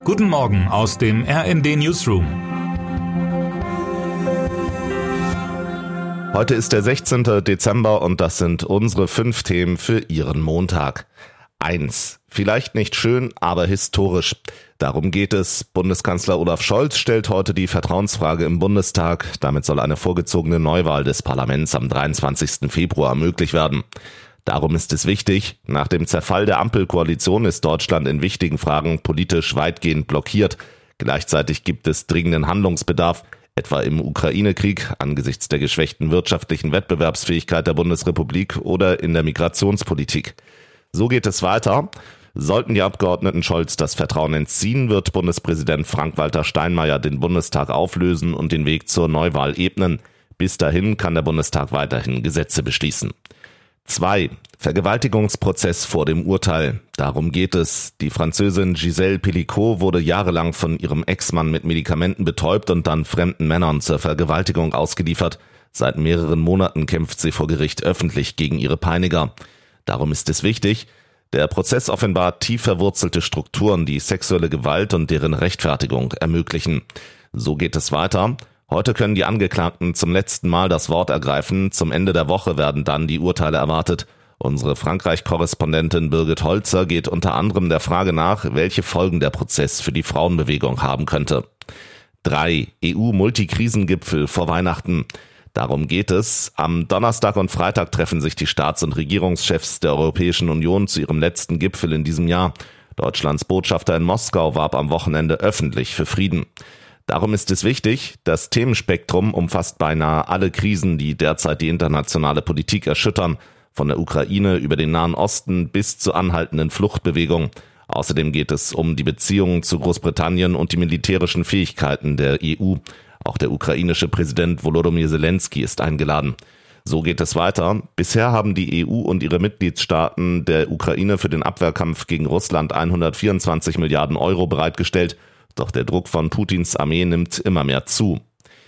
Guten Morgen aus dem RND Newsroom. Heute ist der 16. Dezember und das sind unsere 5 Themen für Ihren Montag. 1. Vielleicht nicht schön, aber historisch. Darum geht es. Bundeskanzler Olaf Scholz stellt heute die Vertrauensfrage im Bundestag. Damit soll eine vorgezogene Neuwahl des Parlaments am 23. Februar möglich werden. Darum ist es wichtig. Nach dem Zerfall der Ampelkoalition ist Deutschland in wichtigen Fragen politisch weitgehend blockiert. Gleichzeitig gibt es dringenden Handlungsbedarf, etwa im Ukraine-Krieg, angesichts der geschwächten wirtschaftlichen Wettbewerbsfähigkeit der Bundesrepublik oder in der Migrationspolitik. So geht es weiter. Sollten die Abgeordneten Scholz das Vertrauen entziehen, wird Bundespräsident Frank-Walter Steinmeier den Bundestag auflösen und den Weg zur Neuwahl ebnen. Bis dahin kann der Bundestag weiterhin Gesetze beschließen. 2. Vergewaltigungsprozess vor dem Urteil. Darum geht es. Die Französin Gisèle Pelicot wurde jahrelang von ihrem Ex-Mann mit Medikamenten betäubt und dann fremden Männern zur Vergewaltigung ausgeliefert. Seit mehreren Monaten kämpft sie vor Gericht öffentlich gegen ihre Peiniger. Darum ist es wichtig. Der Prozess offenbart tief verwurzelte Strukturen, die sexuelle Gewalt und deren Rechtfertigung ermöglichen. So geht es weiter. Heute können die Angeklagten zum letzten Mal das Wort ergreifen. Zum Ende der Woche werden dann die Urteile erwartet. Unsere Frankreich-Korrespondentin Birgit Holzer geht unter anderem der Frage nach, welche Folgen der Prozess für die Frauenbewegung haben könnte. 3. EU-Multikrisengipfel vor Weihnachten. Darum geht es. Am Donnerstag und Freitag treffen sich die Staats- und Regierungschefs der Europäischen Union zu ihrem letzten Gipfel in diesem Jahr. Deutschlands Botschafter in Moskau warb am Wochenende öffentlich für Frieden. Darum ist es wichtig, das Themenspektrum umfasst beinahe alle Krisen, die derzeit die internationale Politik erschüttern, von der Ukraine über den Nahen Osten bis zur anhaltenden Fluchtbewegung. Außerdem geht es um die Beziehungen zu Großbritannien und die militärischen Fähigkeiten der EU. Auch der ukrainische Präsident Volodymyr Zelensky ist eingeladen. So geht es weiter. Bisher haben die EU und ihre Mitgliedstaaten der Ukraine für den Abwehrkampf gegen Russland 124 Milliarden Euro bereitgestellt. Doch der Druck von Putins Armee nimmt immer mehr zu.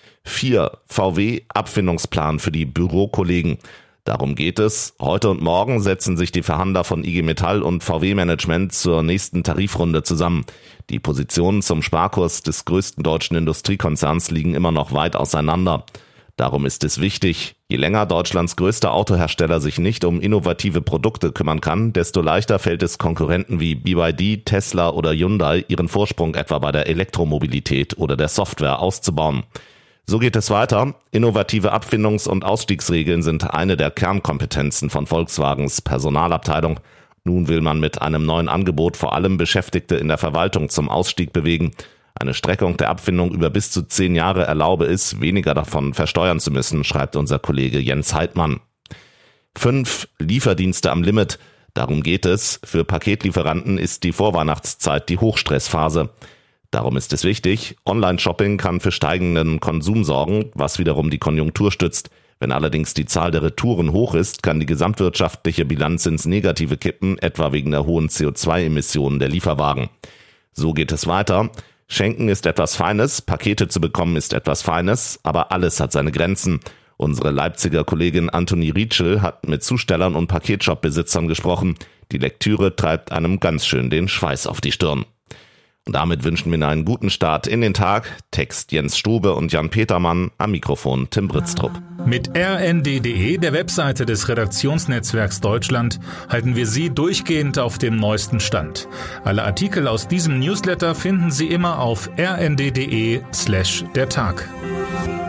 4. VW-Abfindungsplan für die Bürokollegen. Darum geht es. Heute und morgen setzen sich die Verhandler von IG Metall und VW-Management zur nächsten Tarifrunde zusammen. Die Positionen zum Sparkurs des größten deutschen Industriekonzerns liegen immer noch weit auseinander. Darum ist es wichtig, je länger Deutschlands größter Autohersteller sich nicht um innovative Produkte kümmern kann, desto leichter fällt es Konkurrenten wie BYD, Tesla oder Hyundai, ihren Vorsprung etwa bei der Elektromobilität oder der Software auszubauen. So geht es weiter. Innovative Abfindungs- und Ausstiegsregeln sind eine der Kernkompetenzen von Volkswagens Personalabteilung. Nun will man mit einem neuen Angebot vor allem Beschäftigte in der Verwaltung zum Ausstieg bewegen. Eine Streckung der Abfindung über bis zu 10 Jahre erlaube es, weniger davon versteuern zu müssen, schreibt unser Kollege Jens Heidmann. 5. Lieferdienste am Limit. Darum geht es. Für Paketlieferanten ist die Vorweihnachtszeit die Hochstressphase. Darum ist es wichtig, Online-Shopping kann für steigenden Konsum sorgen, was wiederum die Konjunktur stützt. Wenn allerdings die Zahl der Retouren hoch ist, kann die gesamtwirtschaftliche Bilanz ins Negative kippen, etwa wegen der hohen CO2-Emissionen der Lieferwagen. So geht es weiter. Schenken ist etwas Feines, Pakete zu bekommen ist etwas Feines, aber alles hat seine Grenzen. Unsere Leipziger Kollegin Antonie Rietschel hat mit Zustellern und Paketshop-Besitzern gesprochen. Die Lektüre treibt einem ganz schön den Schweiß auf die Stirn. Und damit wünschen wir Ihnen einen guten Start in den Tag. Text Jens Strube und Jan Petermann, am Mikrofon Tim Britztrup. Mit rnd.de, der Webseite des Redaktionsnetzwerks Deutschland, halten wir Sie durchgehend auf dem neuesten Stand. Alle Artikel aus diesem Newsletter finden Sie immer auf rnd.de/der Tag.